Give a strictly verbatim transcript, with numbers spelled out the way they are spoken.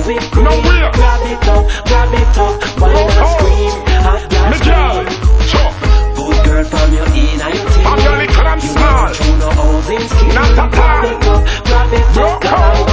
it quick. No way. Grab it up, grab it up. Why Oh, not oh. scream? Hot girl Me girl, scream. chop. Good girl from your inner your team. I'm your little and You small. want to know housing scheme. Not at Grab all. it up, grab it No up, call.